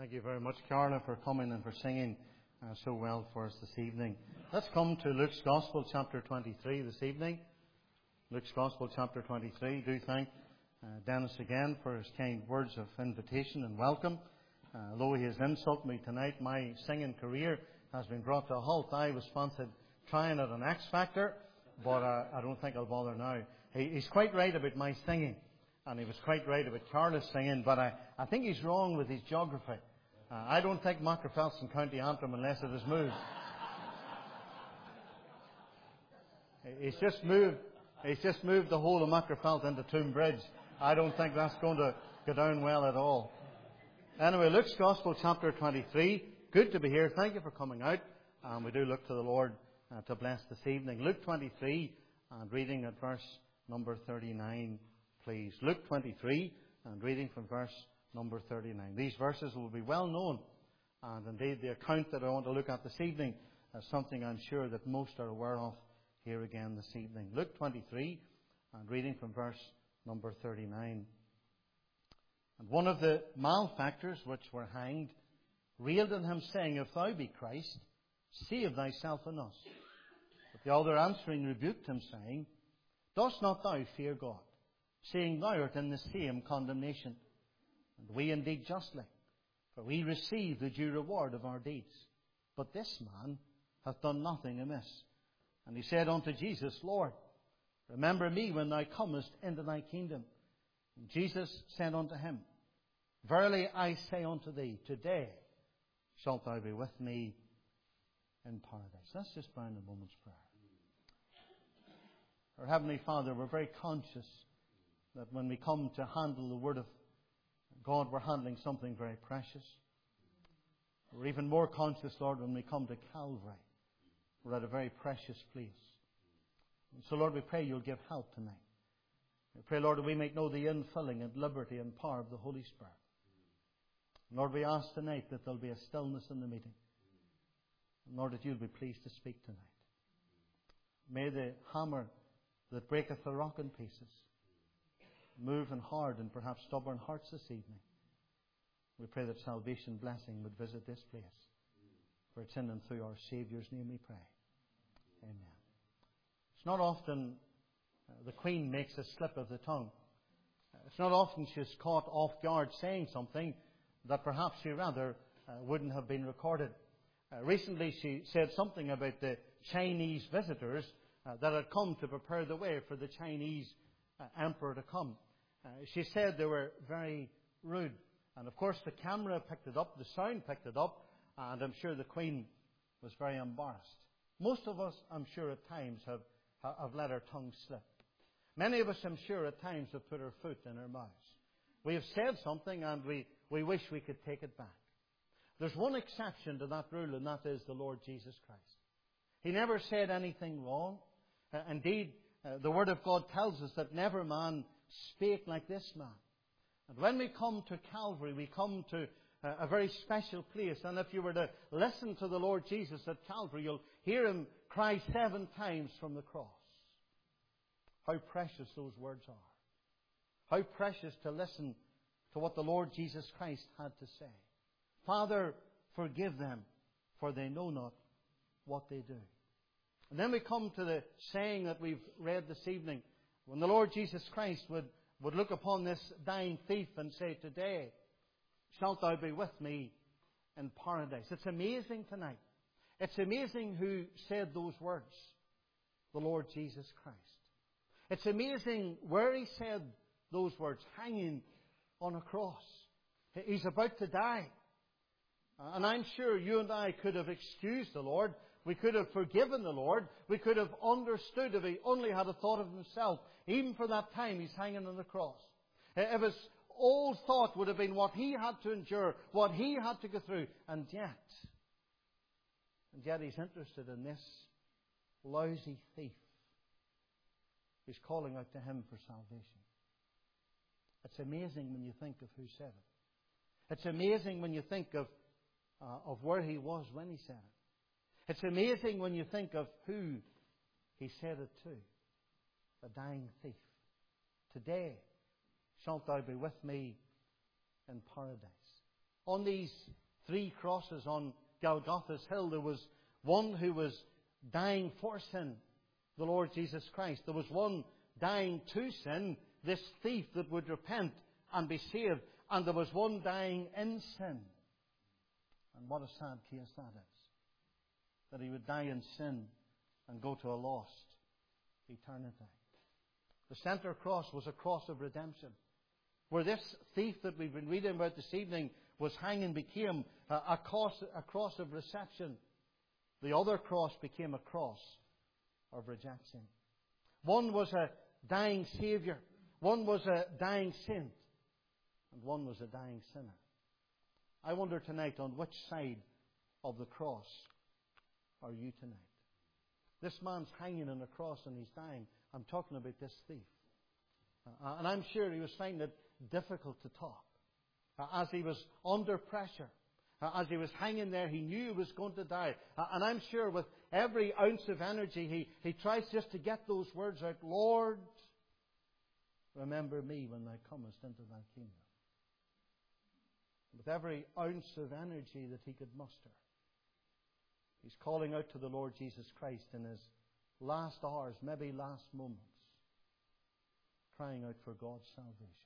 Thank you very much, Carla, for coming and for singing so well for us this evening. Let's come to Luke's Gospel, chapter 23 this evening. Luke's Gospel, chapter 23. Do thank Dennis again for his kind words of invitation and welcome. Although he has insulted me tonight, my singing career has been brought to a halt. I was sponsored trying at an X Factor, but I don't think I'll bother now. He's quite right about my singing. And he was quite right about Carla's singing, but I think he's wrong with his geography. I don't think Macrofelt's in County Antrim unless it is moved. He's just moved the whole of Macrofelt into Tombridge. I don't think that's going to go down well at all. Anyway, Luke's Gospel, chapter 23. Good to be here. Thank you for coming out. And we do look to the Lord to bless this evening. Luke 23, and reading at verse number 39. Please. Luke 23, and reading from verse number 39. These verses will be well known, and indeed the account that I want to look at this evening is something I'm sure that most are aware of here again this evening. Luke 23, and reading from verse number 39. And one of the malefactors which were hanged railed on him, saying, If thou be Christ, save thyself and us. But the other answering rebuked him, saying, Dost not thou fear God, seeing thou art in the same condemnation? And we indeed justly, for we receive the due reward of our deeds. But this man hath done nothing amiss. And he said unto Jesus, Lord, remember me when thou comest into thy kingdom. And Jesus said unto him, Verily I say unto thee, today shalt thou be with me in paradise. Let's just bow in a moment's prayer. Our Heavenly Father, we're very conscious that when we come to handle the Word of God, we're handling something very precious. We're even more conscious, Lord, when we come to Calvary. We're at a very precious place. And so, Lord, we pray you'll give help tonight. We pray, Lord, that we might know the infilling and liberty and power of the Holy Spirit. And Lord, we ask tonight that there'll be a stillness in the meeting. And Lord, that you'll be pleased to speak tonight. May the hammer that breaketh the rock in pieces move in hard and perhaps stubborn hearts this evening. We pray that salvation blessing would visit this place. For it's in and through our Saviour's name we pray. Amen. It's not often the Queen makes a slip of the tongue. It's not often she's caught off guard saying something that perhaps she rather wouldn't have been recorded. Recently she said something about the Chinese visitors that had come to prepare the way for the Chinese emperor to come. She said they were very rude. And of course the camera picked it up, the sound picked it up, and I'm sure the Queen was very embarrassed. Most of us, I'm sure, at times have let our tongue slip. Many of us, I'm sure, at times have put our foot in our mouths. We have said something and we wish we could take it back. There's one exception to that rule, and that is the Lord Jesus Christ. He never said anything wrong. Indeed, the Word of God tells us that never man spake like this man. And when we come to Calvary, we come to a very special place. And if you were to listen to the Lord Jesus at Calvary, you'll hear him cry 7 times from the cross. How precious those words are. How precious to listen to what the Lord Jesus Christ had to say. Father, forgive them, for they know not what they do. And then we come to the saying that we've read this evening. When the Lord Jesus Christ would look upon this dying thief and say, Today shalt thou be with me in paradise. It's amazing tonight. It's amazing who said those words. The Lord Jesus Christ. It's amazing where he said those words, hanging on a cross. He's about to die. And I'm sure you and I could have excused the Lord. We could have forgiven the Lord. We could have understood if he only had a thought of himself. Even for that time he's hanging on the cross. If his whole thought would have been what he had to endure, what he had to go through. And yet he's interested in this lousy thief who's calling out to him for salvation. It's amazing when you think of who said it. It's amazing when you think of where he was when he said it. It's amazing when you think of who he said it to. The dying thief. Today shalt thou be with me in paradise. On these 3 crosses on Golgotha's hill, there was one who was dying for sin, the Lord Jesus Christ. There was one dying to sin, this thief that would repent and be saved. And there was one dying in sin. And what a sad case that is. That he would die in sin and go to a lost eternity. The centre cross was a cross of redemption. Where this thief that we've been reading about this evening was hanging became a cross of reception. The other cross became a cross of rejection. One was a dying Saviour. One was a dying saint. And one was a dying sinner. I wonder tonight, on which side of the cross are you tonight? This man's hanging on a cross and he's dying. I'm talking about this thief. And I'm sure he was finding it difficult to talk. As he was under pressure, as he was hanging there, he knew he was going to die. And I'm sure with every ounce of energy, he tries just to get those words out. Lord, remember me when thou comest into thy kingdom. With every ounce of energy that he could muster, he's calling out to the Lord Jesus Christ in his last hours, maybe last moments, crying out for God's salvation.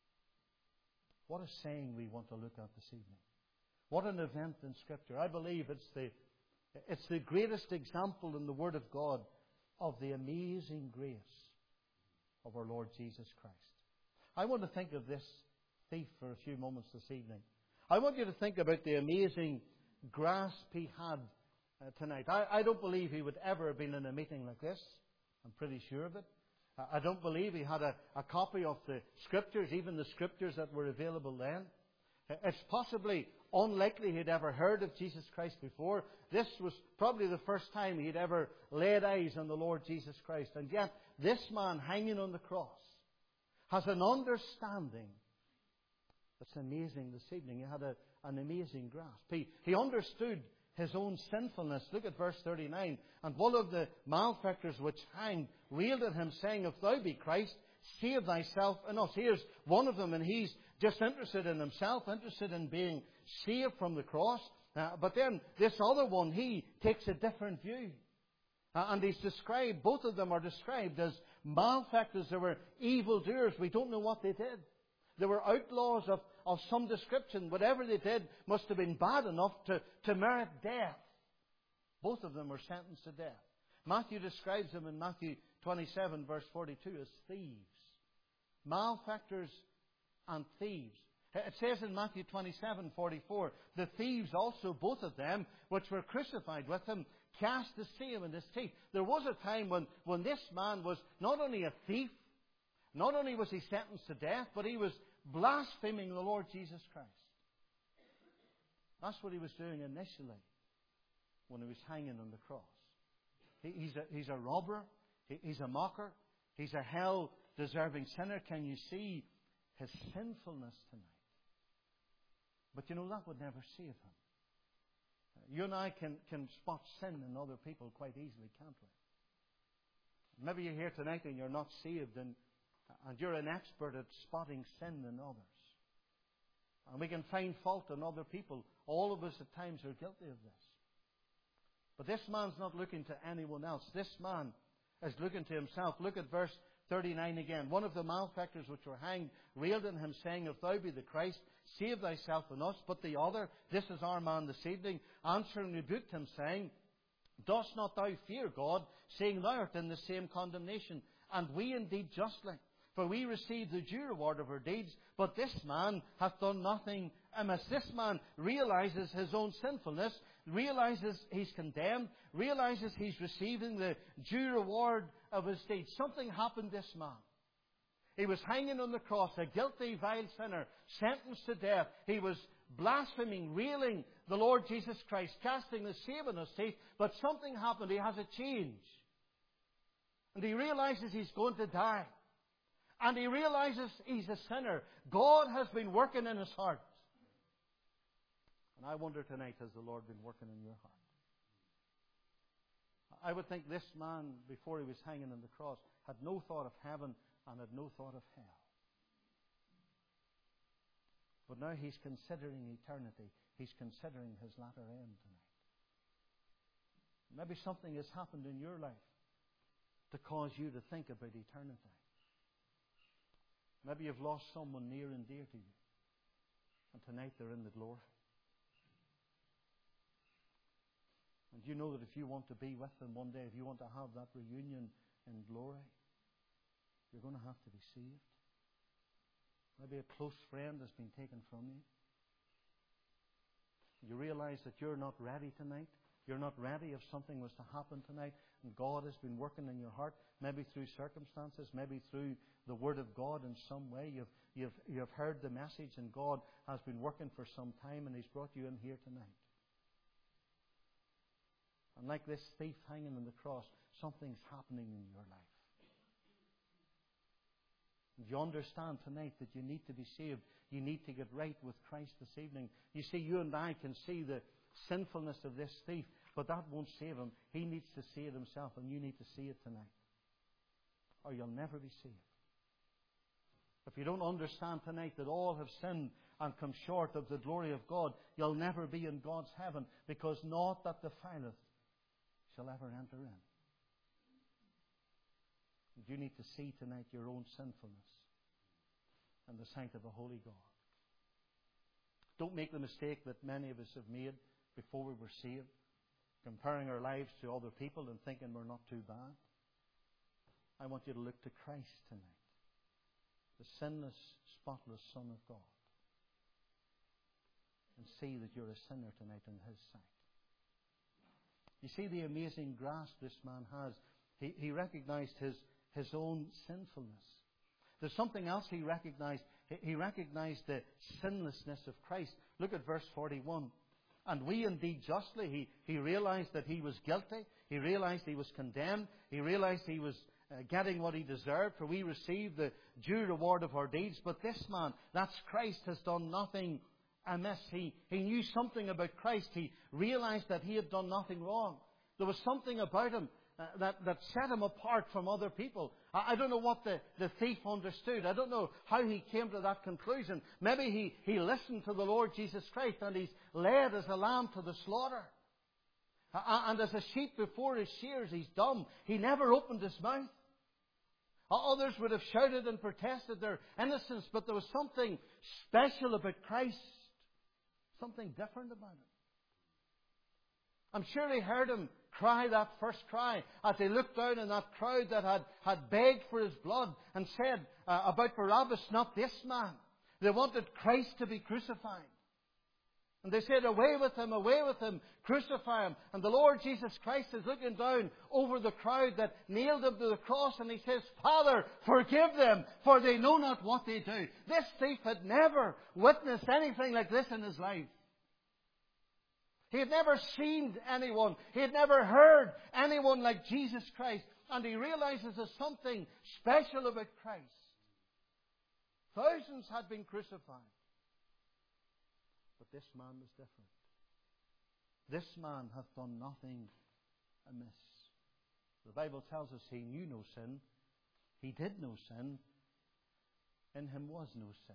What a saying we want to look at this evening. What an event in Scripture. I believe it's the greatest example in the Word of God of the amazing grace of our Lord Jesus Christ. I want to think of this thief for a few moments this evening. I want you to think about the amazing grasp he had tonight. I don't believe he would ever have been in a meeting like this. I'm pretty sure of it. I don't believe he had a copy of the Scriptures, even the Scriptures that were available then. It's possibly unlikely he'd ever heard of Jesus Christ before. This was probably the first time he'd ever laid eyes on the Lord Jesus Christ. And yet, this man hanging on the cross has an understanding that's amazing this evening. He had an amazing grasp. He understood his own sinfulness. Look at verse 39. And one of the malefactors which hanged railed at him, saying, If thou be Christ, save thyself and us. Here's one of them, and he's just interested in himself, interested in being saved from the cross. But then this other one, he takes a different view. And he's described, both of them are described as malefactors. They were evildoers. We don't know what they did. They were outlaws of some description. Whatever they did must have been bad enough to merit death. Both of them were sentenced to death. Matthew describes them in Matthew 27, verse 42, as thieves. Malefactors and thieves. It says in Matthew 27:44, the thieves also, both of them, which were crucified with him, cast the same in his teeth. There was a time when this man was not only a thief, not only was he sentenced to death, but he was blaspheming the Lord Jesus Christ. That's what he was doing initially when he was hanging on the cross. He's a robber. He's a mocker. He's a hell-deserving sinner. Can you see his sinfulness tonight? But you know, that would never save him. You and I can spot sin in other people quite easily, can't we? Maybe you're here tonight and you're not saved, and you're an expert at spotting sin in others. And we can find fault in other people. All of us at times are guilty of this. But this man's not looking to anyone else. This man is looking to himself. Look at verse 39 again. One of the malefactors which were hanged railed at him, saying, If thou be the Christ, save thyself and us. But the other, this is our man this evening, answering rebuked him, saying, Dost not thou fear God, seeing thou art in the same condemnation? And we indeed justly. For we receive the due reward of our deeds, but this man hath done nothing amiss. This man realizes his own sinfulness, realizes he's condemned, realizes he's receiving the due reward of his deeds. Something happened to this man. He was hanging on the cross, a guilty, vile sinner, sentenced to death. He was blaspheming, railing the Lord Jesus Christ, casting the shame in his teeth. But something happened. He has a change. And he realizes he's going to die. And he realizes he's a sinner. God has been working in his heart. And I wonder tonight, has the Lord been working in your heart? I would think this man, before he was hanging on the cross, had no thought of heaven and had no thought of hell. But now he's considering eternity. He's considering his latter end tonight. Maybe something has happened in your life to cause you to think about eternity. Maybe you've lost someone near and dear to you, and tonight they're in the glory. And you know that if you want to be with them one day, if you want to have that reunion in glory, you're going to have to be saved. Maybe a close friend has been taken from you. You realize that you're not ready tonight. You're not ready if something was to happen tonight, and God has been working in your heart, maybe through circumstances, maybe through the Word of God in some way. You've heard the message, and God has been working for some time, and He's brought you in here tonight. And like this thief hanging on the cross, something's happening in your life. And you understand tonight that you need to be saved. You need to get right with Christ this evening. You see, you and I can see the sinfulness of this thief, but that won't save him. He needs to see it himself, and you need to see it tonight, or you'll never be saved. If you don't understand tonight that all have sinned and come short of the glory of God, you'll never be in God's heaven, because naught that defileth shall ever enter in. And you need to see tonight your own sinfulness in the sight of a holy God. Don't make the mistake that many of us have made before we were saved, comparing our lives to other people and thinking we're not too bad. I want you to look to Christ tonight, the sinless, spotless Son of God, and see that you're a sinner tonight in His sight. You see the amazing grasp this man has. He recognized his own sinfulness. There's something else he recognized. He recognized the sinlessness of Christ. Look at verse 41. And we indeed justly, he realized that he was guilty. He realized he was condemned. He realized he was getting what he deserved, for we received the due reward of our deeds. But this man, that's Christ, has done nothing amiss. He knew something about Christ. He realized that he had done nothing wrong. There was something about him that set him apart from other people. I don't know what the thief understood. I don't know how he came to that conclusion. Maybe he listened to the Lord Jesus Christ, and he's led as a lamb to the slaughter. And as a sheep before his shears, he's dumb. He never opened his mouth. Others would have shouted and protested their innocence, but there was something special about Christ. Something different about him. I'm sure he heard him cry that first cry as he looked down on that crowd that had begged for his blood and said about Barabbas, not this man. They wanted Christ to be crucified. And they said, away with him, crucify him. And the Lord Jesus Christ is looking down over the crowd that nailed him to the cross, and He says, Father, forgive them, for they know not what they do. This thief had never witnessed anything like this in his life. He had never seen anyone. He had never heard anyone like Jesus Christ. And he realizes there's something special about Christ. Thousands had been crucified. But this man was different. This man hath done nothing amiss. The Bible tells us he knew no sin. He did no sin. In him was no sin.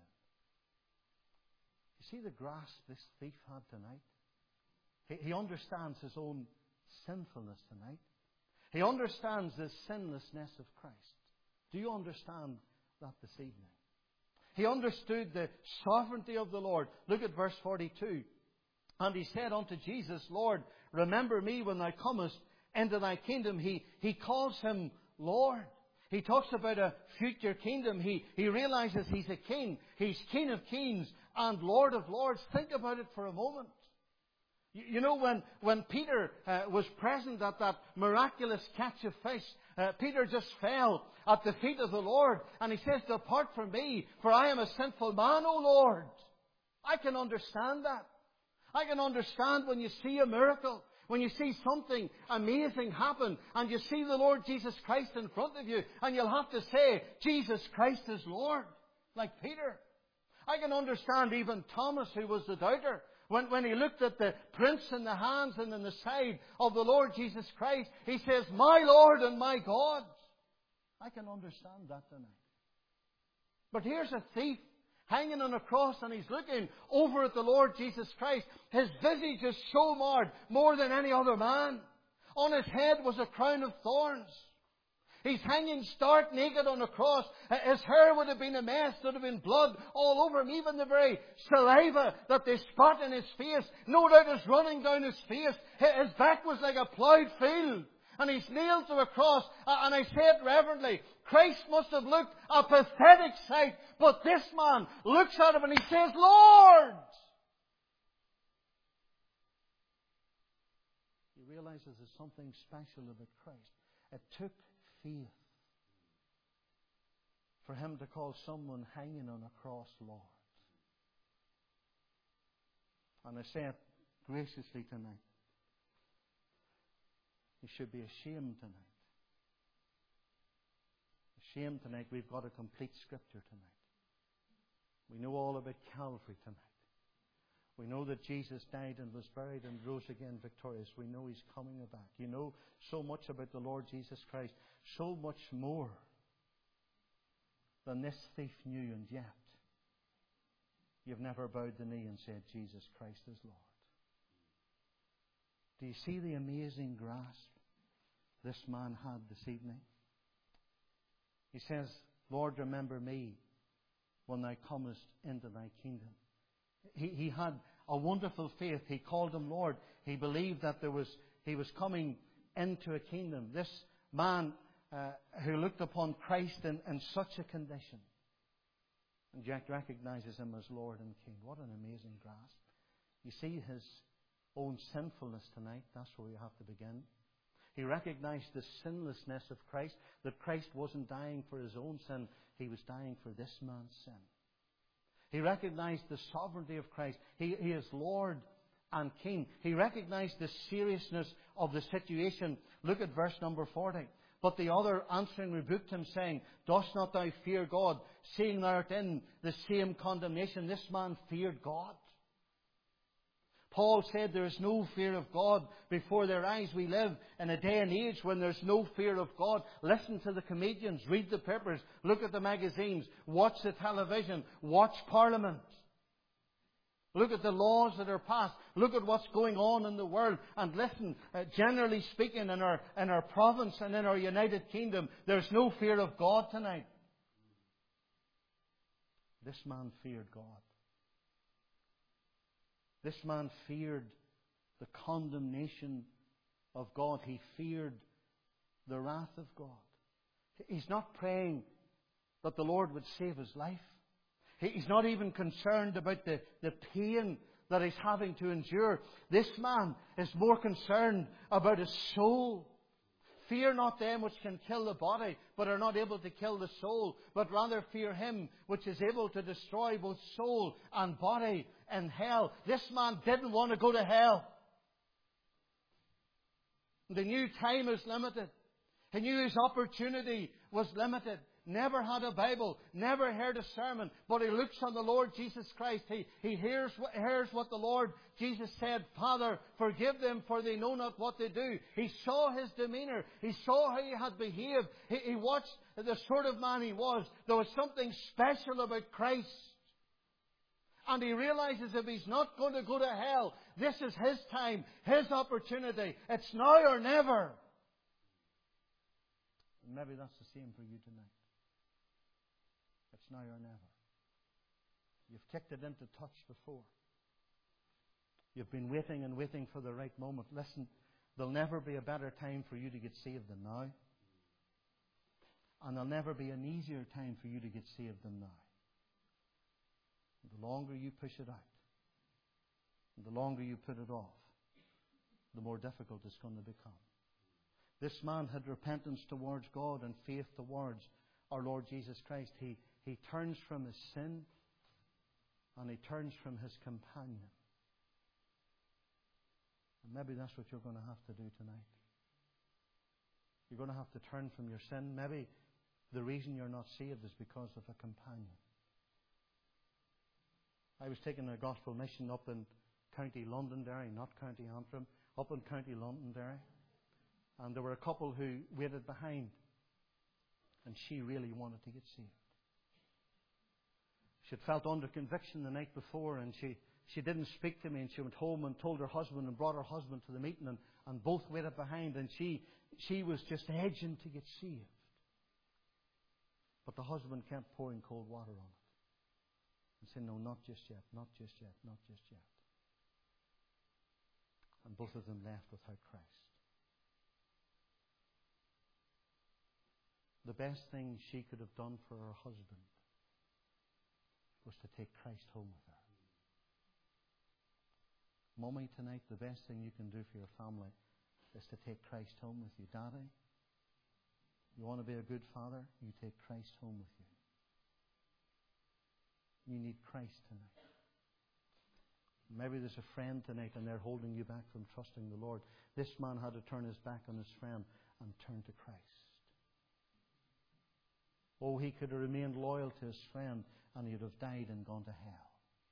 You see the grasp this thief had tonight? He understands his own sinfulness tonight. He understands the sinlessness of Christ. Do you understand that this evening? He understood the sovereignty of the Lord. Look at verse 42. And he said unto Jesus, Lord, remember me when thou comest into thy kingdom. He calls him Lord. He talks about a future kingdom. He realizes he's a king. He's King of kings and Lord of lords. Think about it for a moment. You know, when Peter was present at that miraculous catch of fish, Peter just fell at the feet of the Lord. And he says, depart from me, for I am a sinful man, O Lord. I can understand that. I can understand when you see a miracle, when you see something amazing happen, and you see the Lord Jesus Christ in front of you, and you'll have to say, Jesus Christ is Lord, like Peter. I can understand even Thomas, who was the doubter. When he looked at the prints in the hands and in the side of the Lord Jesus Christ, he says, my Lord and my God. I can understand that tonight. But here's a thief hanging on a cross, and he's looking over at the Lord Jesus Christ. His visage is so marred, more than any other man. On his head was a crown of thorns. He's hanging stark naked on a cross. His hair would have been a mess. There would have been blood all over him. Even the very saliva that they spat in his face, no doubt is running down his face. His back was like a ploughed field. And he's nailed to a cross. And I say it reverently, Christ must have looked a pathetic sight. But this man looks at him and he says, Lord! He realizes there's something special about Christ. It took faith for him to call someone hanging on a cross Lord. And I say it graciously tonight. You should be ashamed tonight. Ashamed tonight. We've got a complete Scripture tonight. We know all about Calvary tonight. We know that Jesus died and was buried and rose again victorious. We know He's coming back. You know so much about the Lord Jesus Christ. So much more than this thief knew, and yet you've never bowed the knee and said, Jesus Christ is Lord. Do you see the amazing grasp this man had this evening? He says, Lord, remember me when thou comest into thy kingdom. He had a wonderful faith. He called him Lord. He believed that he was coming into a kingdom. This man who looked upon Christ in such a condition, and Jack recognizes him as Lord and King. What an amazing grasp. You see his own sinfulness tonight. That's where we have to begin. He recognized the sinlessness of Christ, that Christ wasn't dying for His own sin. He was dying for this man's sin. He recognized the sovereignty of Christ. He is Lord and King. He recognized the seriousness of the situation. Look at verse number 40. But the other answering rebuked him, saying, Dost not thou fear God, seeing thou art in the same condemnation? This man feared God. Paul said there is no fear of God before their eyes. We live in a day and age when there's no fear of God. Listen to the comedians, read the papers, look at the magazines, watch the television, watch Parliament. Look at the laws that are passed. Look at what's going on in the world. And listen, generally speaking, in our province and in our United Kingdom, there's no fear of God tonight. This man feared God. This man feared the condemnation of God. He feared the wrath of God. He's not praying that the Lord would save his life. He's not even concerned about the pain that he's having to endure. This man is more concerned about his soul. Fear not them which can kill the body, but are not able to kill the soul, but rather fear Him which is able to destroy both soul and body in hell. This man didn't want to go to hell. He knew time is limited. He knew his opportunity was limited. Never had a Bible, never heard a sermon, but he looks on the Lord Jesus Christ. He hears what the Lord Jesus said, Father, forgive them, for they know not what they do. He saw his demeanour. He saw how he had behaved. He watched the sort of man he was. There was something special about Christ. And he realizes if he's not going to go to hell, this is his time, his opportunity. It's now or never. And maybe that's the same for you tonight. It's now or never. You've kicked it into touch before. You've been waiting and waiting for the right moment. Listen, there'll never be a better time for you to get saved than now. And there'll never be an easier time for you to get saved than now. The longer you push it out, and the longer you put it off, the more difficult it's going to become. This man had repentance towards God and faith towards our Lord Jesus Christ. He turns from his sin and he turns from his companion. And maybe that's what you're going to have to do tonight. You're going to have to turn from your sin. Maybe the reason you're not saved is because of a companion. I was taking a gospel mission up in County Londonderry, not County Antrim, up in County Londonderry. And there were a couple who waited behind. And she really wanted to get saved. She had felt under conviction the night before, and she didn't speak to me, and she went home and told her husband and brought her husband to the meeting, and both waited behind, and she was just edging to get saved. But the husband kept pouring cold water on it and saying, no, not just yet, not just yet, not just yet. And both of them left without Christ. The best thing she could have done for her husband was to take Christ home with her. Mommy, tonight, the best thing you can do for your family is to take Christ home with you. Daddy, you want to be a good father? You take Christ home with you. You need Christ tonight. Maybe there's a friend tonight and they're holding you back from trusting the Lord. This man had to turn his back on his friend and turn to Christ. Oh, he could have remained loyal to his friend and he would have died and gone to hell.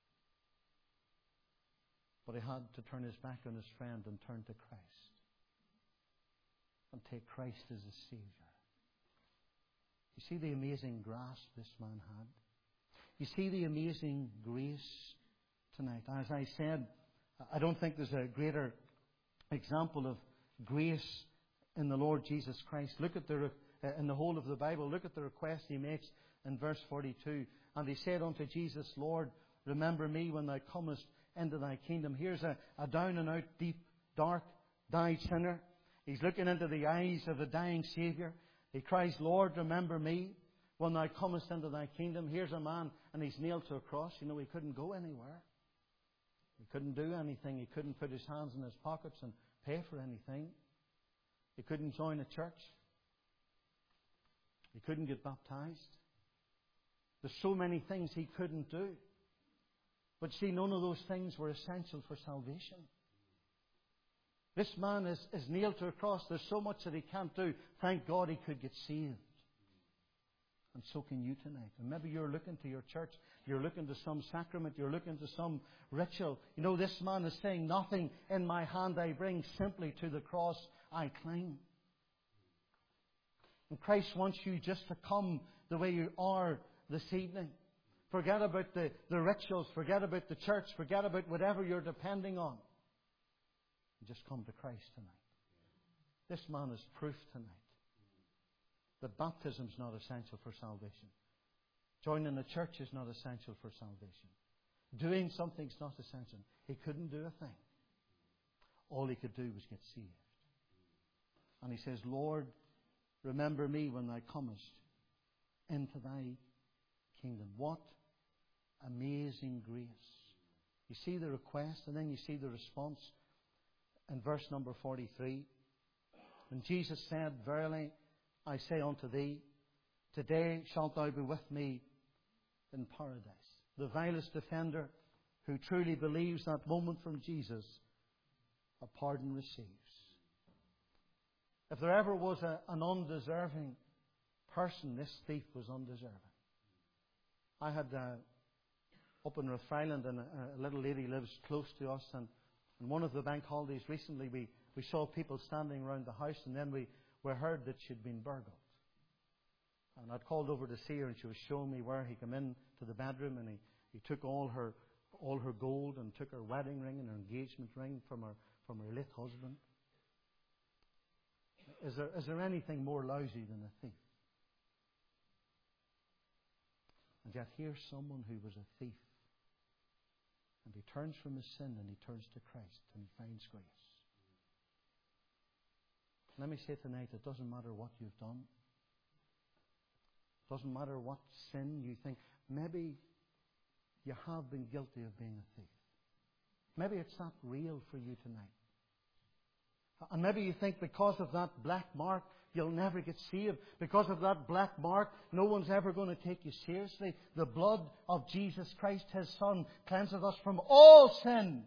But he had to turn his back on his friend and turn to Christ. And take Christ as a Savior. You see the amazing grasp this man had? You see the amazing grace tonight. As I said, I don't think there's a greater example of grace in the Lord Jesus Christ. Look at in the whole of the Bible, look at the request he makes in verse 42. And he said unto Jesus, Lord, remember me when thou comest into thy kingdom. Here's a down and out, deep, dark, dyed sinner. He's looking into the eyes of a dying Saviour. He cries, Lord, remember me when thou comest into thy kingdom. Here's a man, and he's nailed to a cross. You know, he couldn't go anywhere. He couldn't do anything. He couldn't put his hands in his pockets and pay for anything. He couldn't join a church. He couldn't get baptized. There's so many things he couldn't do. But see, none of those things were essential for salvation. This man is nailed to a cross. There's so much that he can't do. Thank God he could get saved. And so can you tonight. And maybe you're looking to your church. You're looking to some sacrament. You're looking to some ritual. You know, this man is saying, nothing in my hand I bring, simply to the cross I cling. And Christ wants you just to come the way you are this evening. Forget about the rituals. Forget about the church. Forget about whatever you're depending on. And just come to Christ tonight. This man is proof tonight that baptism is not essential for salvation. Joining a church is not essential for salvation. Doing something is not essential. He couldn't do a thing. All he could do was get saved. And he says, Lord, remember me when thou comest into thy kingdom. What amazing grace. You see the request, and then you see the response in verse number 43. And Jesus said, Verily, I say unto thee, today shalt thou be with me in paradise. The vilest offender who truly believes that moment from Jesus, a pardon receives. If there ever was an undeserving person, this thief was undeserving. I had up in Rathfriland, and a little lady lives close to us, and on one of the bank holidays recently we saw people standing around the house, and then we heard that she'd been burgled. And I'd called over to see her, and she was showing me where he came in to the bedroom, and he took all her gold, and took her wedding ring and her engagement ring from her late husband. Is there anything more lousy than a thief? And yet here's someone who was a thief, and he turns from his sin and he turns to Christ and he finds grace. Let me say tonight, it doesn't matter what you've done. It doesn't matter what sin you think. Maybe you have been guilty of being a thief. Maybe it's not real for you tonight. And maybe you think because of that black mark, you'll never get saved. Because of that black mark, no one's ever going to take you seriously. The blood of Jesus Christ, His Son, cleanses us from all sin.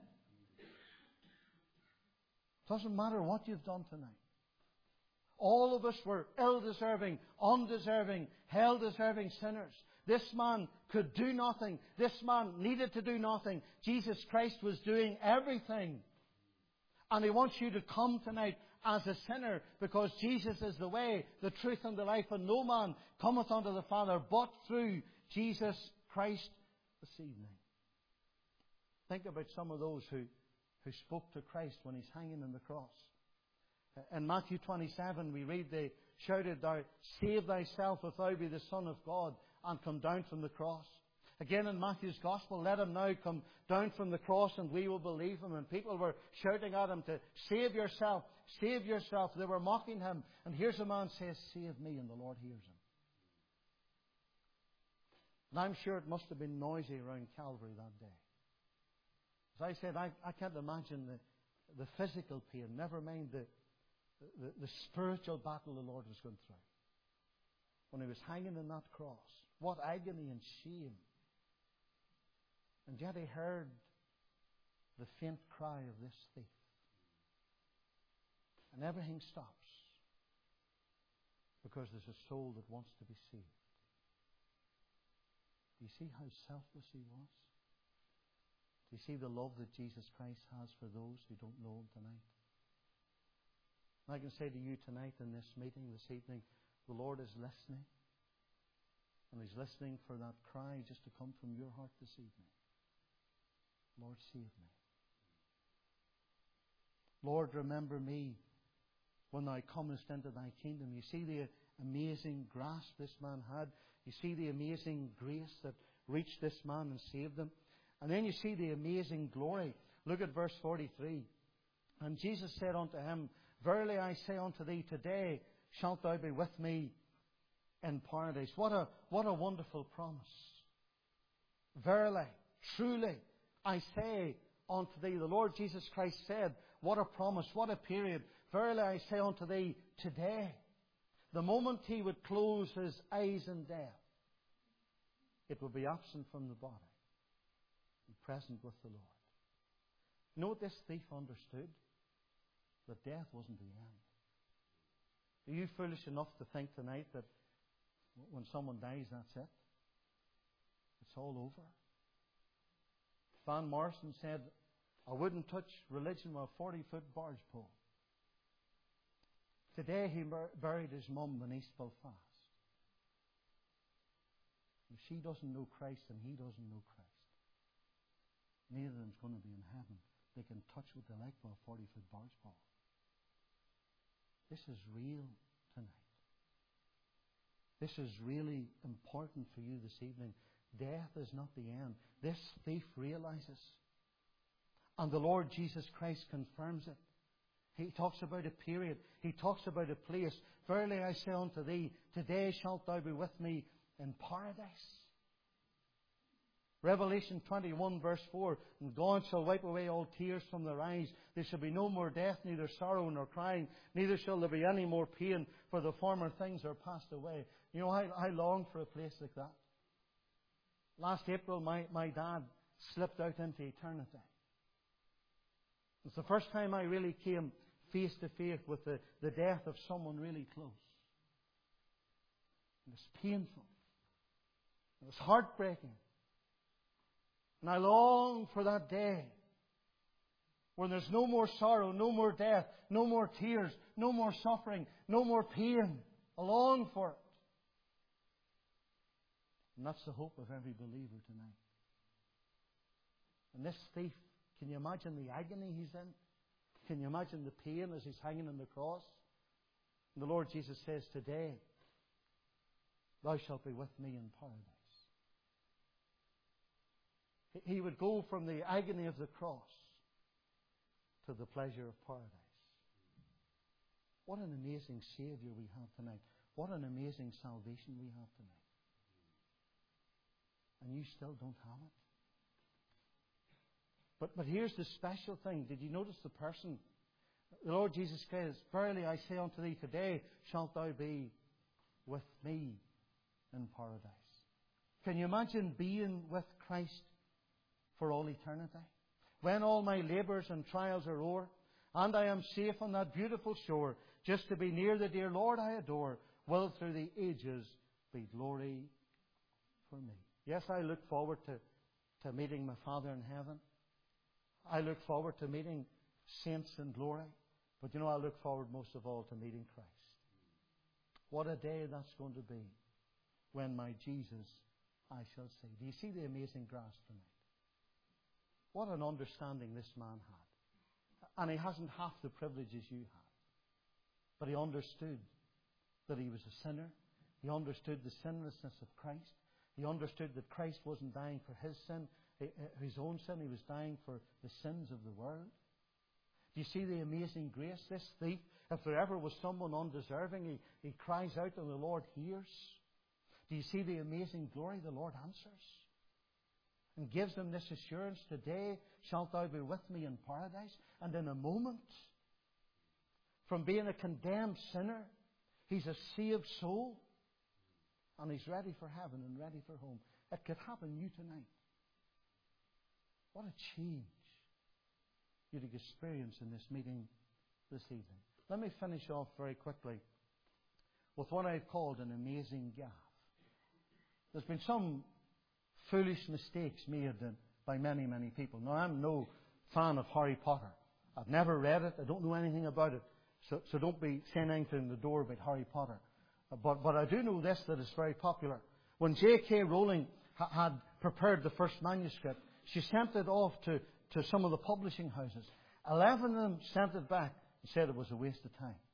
It doesn't matter what you've done tonight. All of us were ill-deserving, undeserving, hell-deserving sinners. This man could do nothing. This man needed to do nothing. Jesus Christ was doing everything. And He wants you to come tonight as a sinner, because Jesus is the way, the truth, and the life, and no man cometh unto the Father but through Jesus Christ this evening. Think about some of those who spoke to Christ when He's hanging on the cross. In Matthew 27 we read they shouted, "Thou save thyself if thou be the Son of God, and come down from the cross." Again in Matthew's Gospel, "Let him now come down from the cross and we will believe him." And people were shouting at him to save yourself, save yourself. They were mocking him. And here's a man says, "Save me," and the Lord hears him. And I'm sure it must have been noisy around Calvary that day. As I said, I can't imagine the physical pain, never mind the spiritual battle the Lord was going through. When He was hanging on that cross, what agony and shame. And yet He heard the faint cry of this thief. And everything stops because there's a soul that wants to be saved. Do you see how selfless He was? Do you see the love that Jesus Christ has for those who don't know Him tonight? And I can say to you tonight in this meeting this evening, the Lord is listening. And He's listening for that cry just to come from your heart this evening. Lord, save me. Lord, remember me when Thou comest into Thy kingdom. You see the amazing grasp this man had. You see the amazing grace that reached this man and saved him. And then you see the amazing glory. Look at verse 43. "And Jesus said unto him, Verily I say unto thee, today shalt thou be with me in paradise." What a wonderful promise. Verily, truly, I say unto thee. The Lord Jesus Christ said, what a promise, what a period. "Verily I say unto thee, today." The moment He would close His eyes in death, it would be absent from the body and present with the Lord. You know what this thief understood? That death wasn't the end. Are you foolish enough to think tonight that when someone dies, that's it? It's all over. Van Morrison said, "I wouldn't touch religion with a 40-foot barge pole." Today he buried his mum in East Belfast. If she doesn't know Christ and he doesn't know Christ, neither of them's going to be in heaven. They can touch what they like with a 40-foot barge pole. This is real tonight. This is really important for you this evening. Death is not the end. This thief realizes. And the Lord Jesus Christ confirms it. He talks about a period. He talks about a place. "Verily I say unto thee, today shalt thou be with me in paradise." Revelation 21 verse 4, "And God shall wipe away all tears from their eyes. There shall be no more death, neither sorrow nor crying, neither shall there be any more pain, for the former things are passed away." You know, I long for a place like that. Last April, my dad slipped out into eternity. It's the first time I really came face to face with the death of someone really close. It was painful. It was heartbreaking. And I long for that day when there's no more sorrow, no more death, no more tears, no more suffering, no more pain. I long for it. And that's the hope of every believer tonight. And this thief, can you imagine the agony he's in? Can you imagine the pain as he's hanging on the cross? And the Lord Jesus says, "Today thou shalt be with me in paradise." He would go from the agony of the cross to the pleasure of paradise. What an amazing Saviour we have tonight. What an amazing salvation we have tonight. And you still don't have it. But here's the special thing. Did you notice the person? The Lord Jesus says, "Verily I say unto thee, today shalt thou be with me in paradise." Can you imagine being with Christ for all eternity? When all my labours and trials are o'er, and I am safe on that beautiful shore, just to be near the dear Lord I adore, will through the ages be glory for me. Yes, I look forward to meeting my Father in heaven. I look forward to meeting saints in glory. But you know, I look forward most of all to meeting Christ. What a day that's going to be when my Jesus I shall see. Do you see the amazing grasp tonight? What an understanding this man had. And he hasn't half the privileges you have. But he understood that he was a sinner. He understood the sinlessness of Christ. He understood that Christ wasn't dying for his sin, his own sin. He was dying for the sins of the world. Do you see the amazing grace? This thief, if there ever was someone undeserving, he cries out and the Lord hears. Do you see the amazing glory? The Lord answers and gives him this assurance, today shalt thou be with me in paradise. And in a moment, from being a condemned sinner, he's a saved soul. And he's ready for heaven and ready for home. It could happen you tonight. What a change you'd experience in this meeting this evening. Let me finish off very quickly with what I've called an amazing gaffe. There's been some foolish mistakes made by many, many people. Now, I'm no fan of Harry Potter. I've never read it. I don't know anything about it. So don't be saying anything in the door about Harry Potter. But I do know this, that it's very popular. When J.K. Rowling had prepared the first manuscript, she sent it off to some of the publishing houses. 11 of them sent it back and said it was a waste of time.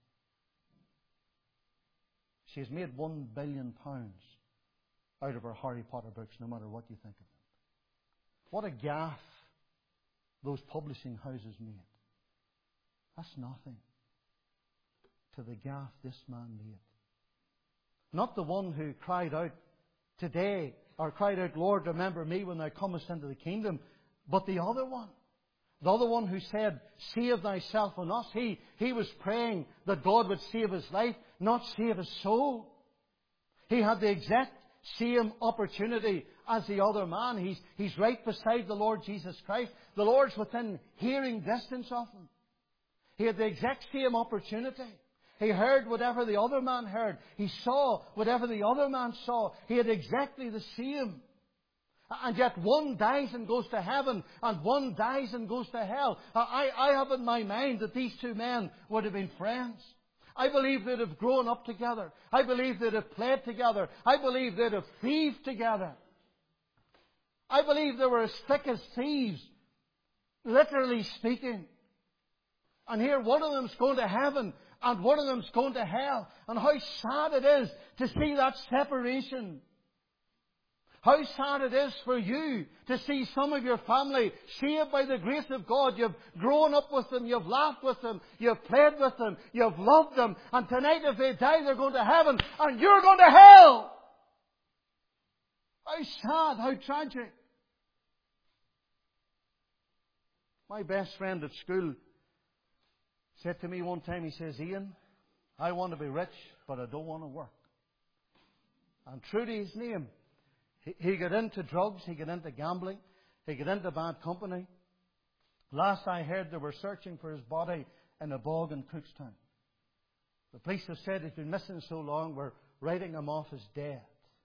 She has made £1 billion out of her Harry Potter books, no matter what you think of them. What a gaffe those publishing houses made. That's nothing to the gaffe this man made. Not the one who cried out today, or cried out, Lord, remember me when thou comest into the kingdom, but the other one. The other one who said, save thyself and us. He was praying that God would save his life, not save his soul. He had the exact same opportunity as the other man. He's right beside the Lord Jesus Christ. The Lord's within hearing distance of him. He had the exact same opportunity. He heard whatever the other man heard. He saw whatever the other man saw. He had exactly the same. And yet one dies and goes to heaven, and one dies and goes to hell. I have in my mind that these two men would have been friends. I believe they'd have grown up together. I believe they'd have played together. I believe they'd have thieved together. I believe they were as thick as thieves, literally speaking. And here one of them's going to heaven, and one of them's going to hell. And how sad it is to see that separation. How sad it is for you to see some of your family saved by the grace of God. You've grown up with them, you've laughed with them, you've played with them, you've loved them. And tonight if they die, they're going to heaven and you're going to hell. How sad, how tragic. My best friend at school said to me one time, he says, Ian, I want to be rich, but I don't want to work. And true to his name, he got into drugs, he got into gambling, he got into bad company. Last I heard, they were searching for his body in a bog in Cookstown. The police have said he's been missing so long, we're writing him off as dead.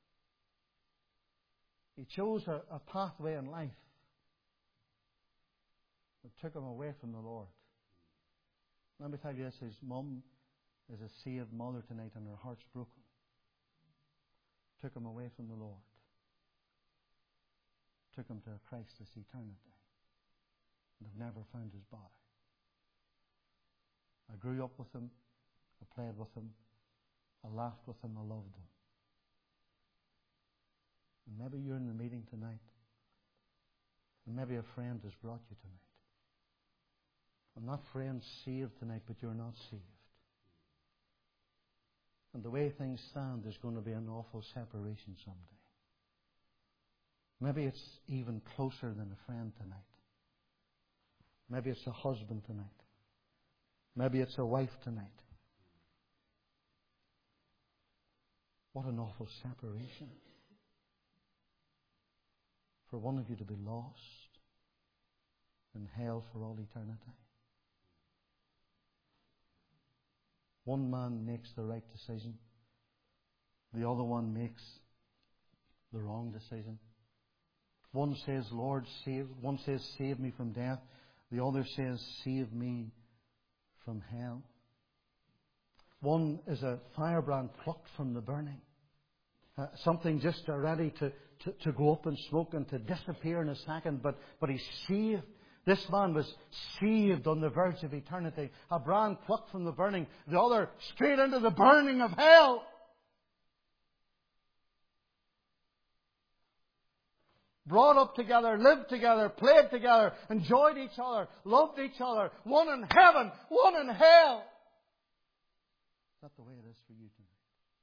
He chose a pathway in life that took him away from the Lord. Let me tell you this, his mum is a saved mother tonight and her heart's broken. Took him away from the Lord. Took him to a Christless eternity. And have never found his body. I grew up with him. I played with him. I laughed with him. I loved him. And maybe you're in the meeting tonight. And maybe a friend has brought you tonight. And that friend's saved tonight, but you're not saved. And the way things stand, there's going to be an awful separation someday. Maybe it's even closer than a friend tonight. Maybe it's a husband tonight. Maybe it's a wife tonight. What an awful separation. For one of you to be lost in hell for all eternity. One man makes the right decision. The other one makes the wrong decision. One says, Lord, save. One says, save me from death. The other says, save me from hell. One is a firebrand plucked from the burning. Something just ready to go up in smoke and to disappear in a second, but he's saved. This man was saved on the verge of eternity. A brand plucked from the burning, the other straight into the burning of hell. Brought up together, lived together, played together, enjoyed each other, loved each other. One in heaven, one in hell. Is that the way it is for you tonight?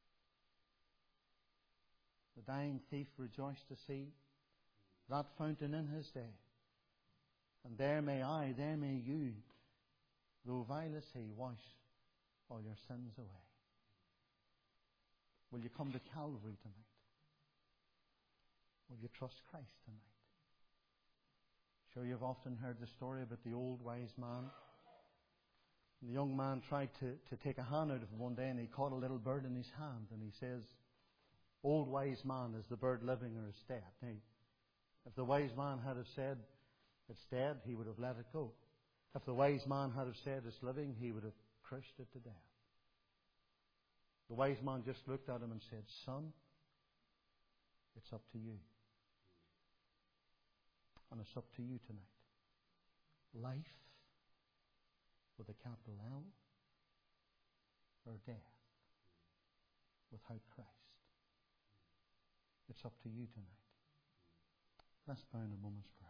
The dying thief rejoiced to see that fountain in his day. And there may I, there may you, though vile as he, wash all your sins away. Will you come to Calvary tonight? Will you trust Christ tonight? Sure, you've often heard the story about the old wise man. The young man tried to take a hand out of him one day, and he caught a little bird in his hand, and he says, "Old wise man, is the bird living or is dead?" Now, if the wise man had have said it's dead, he would have let it go. If the wise man had have said it's living, he would have crushed it to death. The wise man just looked at him and said, "Son, it's up to you." And it's up to you tonight. Life with a capital L, or death without Christ. It's up to you tonight. Let's bow in a moment's prayer.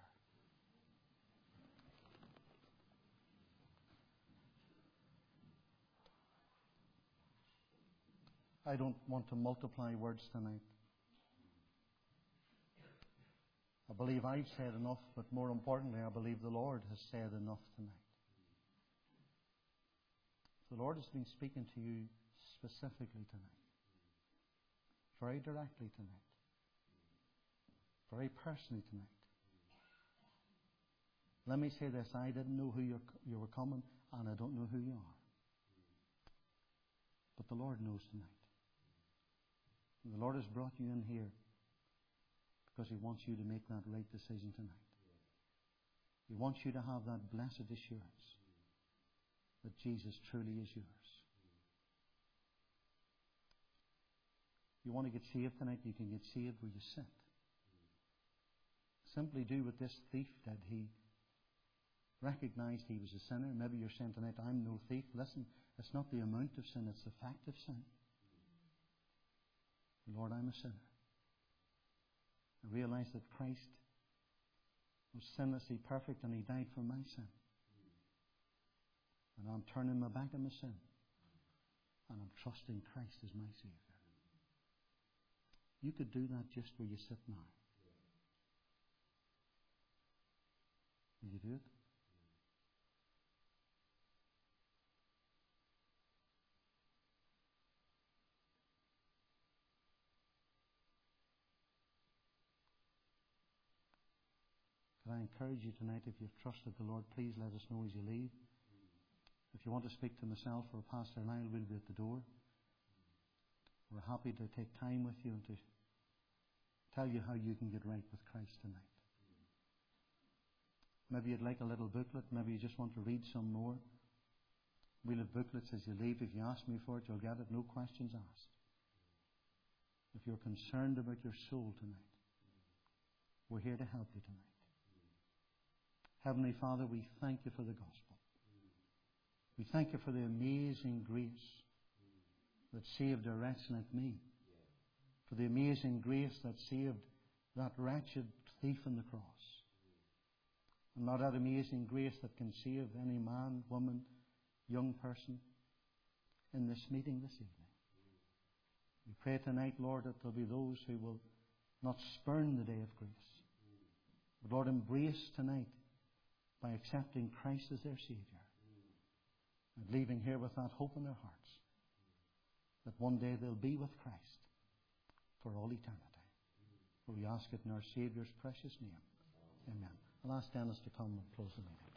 I don't want to multiply words tonight. I believe I've said enough, but more importantly, I believe the Lord has said enough tonight. The Lord has been speaking to you specifically tonight, very directly tonight, very personally tonight. Let me say this, I didn't know who you were coming, and I don't know who you are. But the Lord knows tonight. And the Lord has brought you in here because He wants you to make that right decision tonight. He wants you to have that blessed assurance that Jesus truly is yours. You want to get saved tonight, you can get saved where you sit. Simply do what this thief did. He recognized he was a sinner. Maybe you're saying tonight, "I'm no thief." Listen, it's not the amount of sin, it's the fact of sin. Lord, I'm a sinner. I realize that Christ was sinlessly perfect and He died for my sin. And I'm turning my back on my sin. And I'm trusting Christ as my Savior. You could do that just where you sit now. Will you do it? Can I encourage you tonight, if you've trusted the Lord, please let us know as you leave. If you want to speak to myself or Pastor Lyle, we'll be at the door. We're happy to take time with you and to tell you how you can get right with Christ tonight. Maybe you'd like a little booklet. Maybe you just want to read some more. We'll have booklets as you leave. If you ask me for it, you'll get it. No questions asked. If you're concerned about your soul tonight, we're here to help you tonight. Heavenly Father, we thank You for the gospel. We thank You for the amazing grace that saved a wretch like me. For the amazing grace that saved that wretched thief on the cross. And not that amazing grace that can save any man, woman, young person in this meeting this evening. We pray tonight, Lord, that there'll be those who will not spurn the day of grace, but Lord, embrace tonight by accepting Christ as their Savior and leaving here with that hope in their hearts that one day they'll be with Christ for all eternity. For we ask it in our Saviour's precious name. Amen. I'll ask Dennis to come and close the meeting.